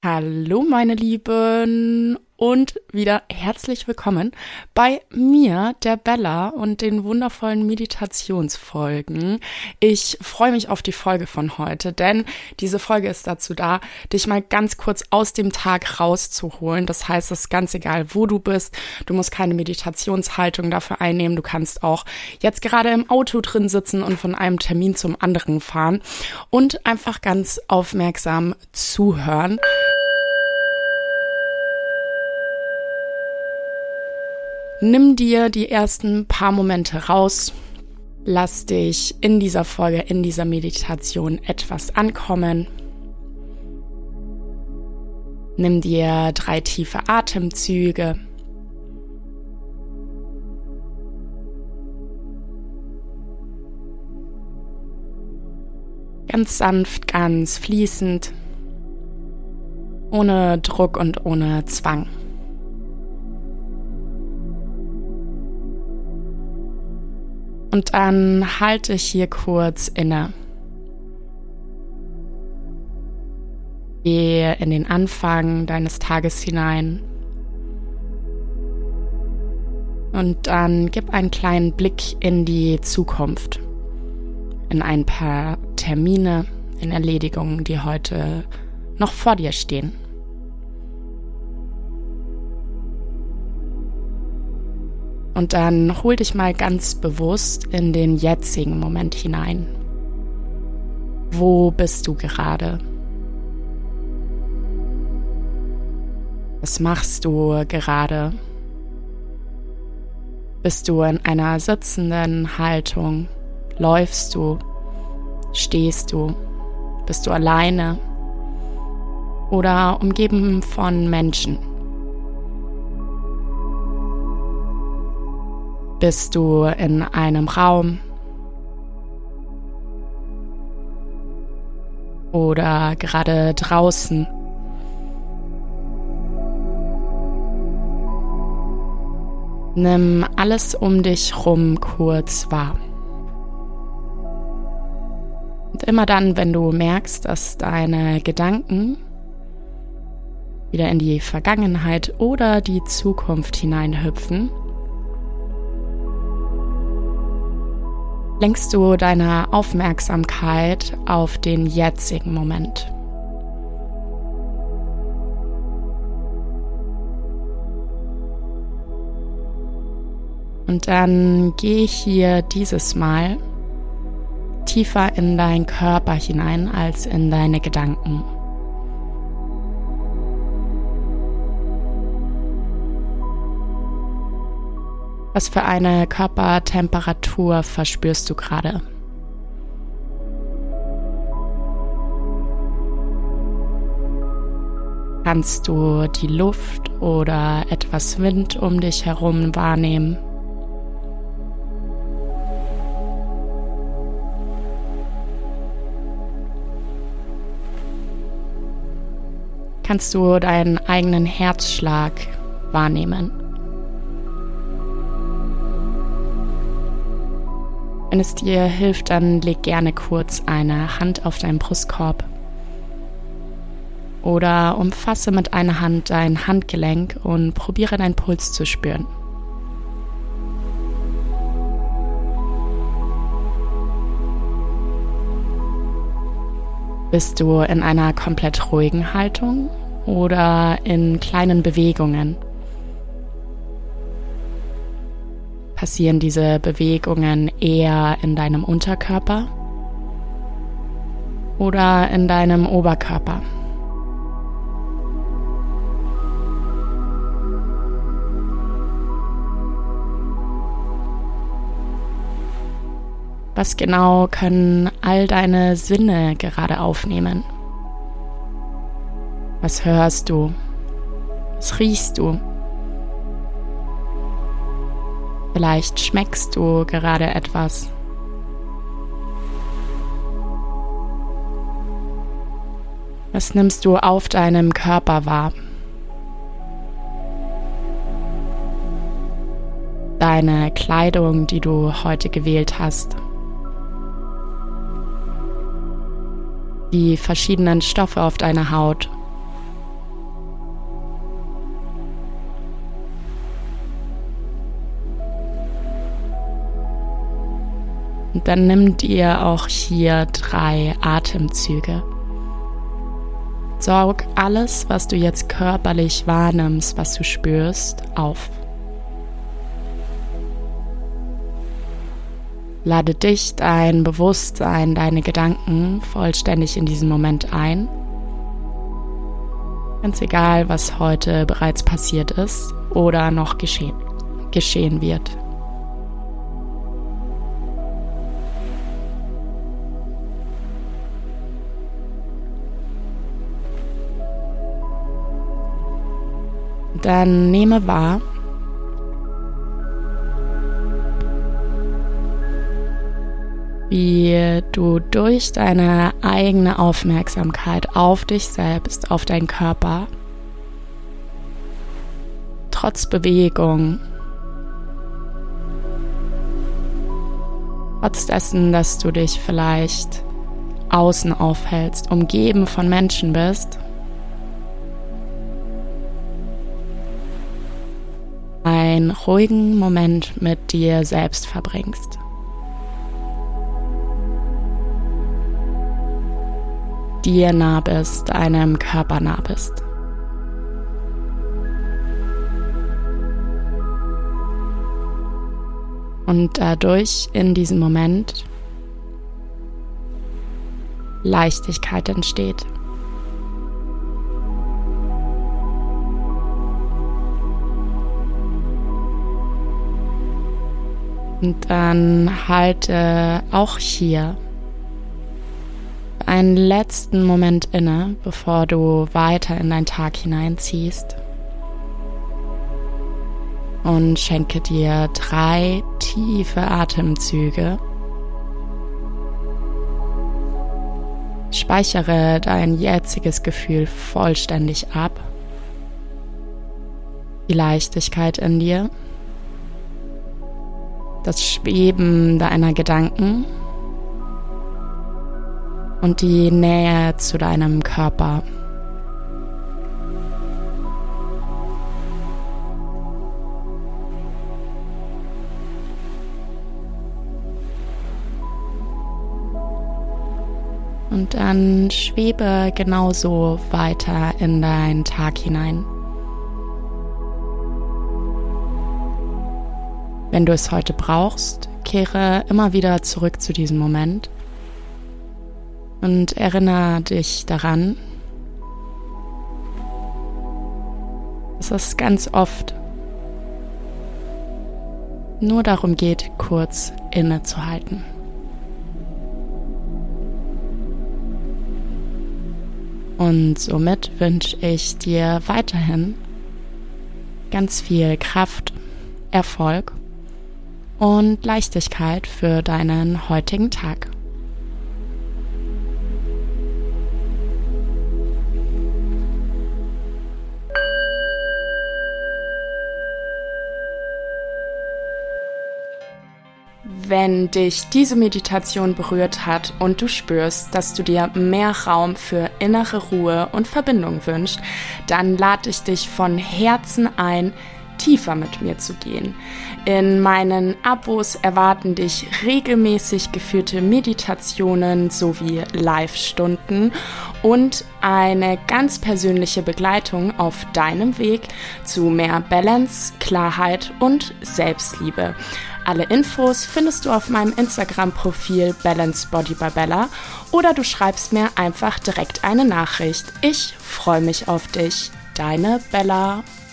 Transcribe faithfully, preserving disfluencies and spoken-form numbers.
Hallo meine Lieben und wieder herzlich willkommen bei mir, der Bella und den wundervollen Meditationsfolgen. Ich freue mich auf die Folge von heute, denn diese Folge ist dazu da, dich mal ganz kurz aus dem Tag rauszuholen. Das heißt, es ist ganz egal, wo du bist. Du musst keine Meditationshaltung dafür einnehmen. Du kannst auch jetzt gerade im Auto drin sitzen und von einem Termin zum anderen fahren und einfach ganz aufmerksam zuhören. Nimm dir die ersten paar Momente raus, lass dich in dieser Folge, in dieser Meditation etwas ankommen. Nimm dir drei tiefe Atemzüge. Ganz sanft, ganz fließend, ohne Druck und ohne Zwang. Und dann halte hier kurz inne. Gehe in den Anfang deines Tages hinein. Und dann gib einen kleinen Blick in die Zukunft. In ein paar Termine, in Erledigungen, die heute noch vor dir stehen. Und dann hol dich mal ganz bewusst in den jetzigen Moment hinein. Wo bist du gerade? Was machst du gerade? Bist du in einer sitzenden Haltung? Läufst du? Stehst du? Bist du alleine? Oder umgeben von Menschen? Bist du in einem Raum oder gerade draußen? Nimm alles um dich rum kurz wahr. Und immer dann, wenn du merkst, dass deine Gedanken wieder in die Vergangenheit oder die Zukunft hineinhüpfen, lenkst du deine Aufmerksamkeit auf den jetzigen Moment. Und dann geh hier dieses Mal tiefer in deinen Körper hinein als in deine Gedanken. Was für eine Körpertemperatur verspürst du gerade? Kannst du die Luft oder etwas Wind um dich herum wahrnehmen? Kannst du deinen eigenen Herzschlag wahrnehmen? Wenn es dir hilft, dann leg gerne kurz eine Hand auf deinen Brustkorb oder umfasse mit einer Hand dein Handgelenk und probiere deinen Puls zu spüren. Bist du in einer komplett ruhigen Haltung oder in kleinen Bewegungen? Passieren diese Bewegungen eher in deinem Unterkörper oder in deinem Oberkörper? Was genau können all deine Sinne gerade aufnehmen? Was hörst du? Was riechst du? Vielleicht schmeckst du gerade etwas. Was nimmst du auf deinem Körper wahr? Deine Kleidung, die du heute gewählt hast. Die verschiedenen Stoffe auf deiner Haut. dann nimm dir auch hier drei Atemzüge. Saug alles, was du jetzt körperlich wahrnimmst, was du spürst, auf. Lade dich, dein Bewusstsein, deine Gedanken vollständig in diesen Moment ein. Ganz egal, was heute bereits passiert ist oder noch geschehen, geschehen wird. Dann nehme wahr, wie du durch deine eigene Aufmerksamkeit auf dich selbst, auf deinen Körper, trotz Bewegung, trotz dessen, dass du dich vielleicht außen aufhältst, umgeben von Menschen bist, einen ruhigen Moment mit dir selbst verbringst. Dir nah bist, deinem Körper nah bist. Und dadurch in diesem Moment Leichtigkeit entsteht. Und dann halte auch hier einen letzten Moment inne, bevor du weiter in deinen Tag hineinziehst. Und schenke dir drei tiefe Atemzüge. Speichere dein jetziges Gefühl vollständig ab. Die Leichtigkeit in dir. Das Schweben deiner Gedanken und die Nähe zu deinem Körper. Und dann schwebe genauso weiter in deinen Tag hinein. Wenn du es heute brauchst, kehre immer wieder zurück zu diesem Moment und erinnere dich daran, dass es ganz oft nur darum geht, kurz innezuhalten. Und somit wünsche ich dir weiterhin ganz viel Kraft, Erfolg und Leichtigkeit für deinen heutigen Tag. Wenn dich diese Meditation berührt hat und du spürst, dass du dir mehr Raum für innere Ruhe und Verbindung wünschst, dann lade ich dich von Herzen ein, tiefer mit mir zu gehen. In meinen Abos erwarten dich regelmäßig geführte Meditationen sowie Live-Stunden und eine ganz persönliche Begleitung auf deinem Weg zu mehr Balance, Klarheit und Selbstliebe. Alle Infos findest du auf meinem Instagram-Profil Balance Body by Bella oder du schreibst mir einfach direkt eine Nachricht. Ich freue mich auf dich. Deine Bella.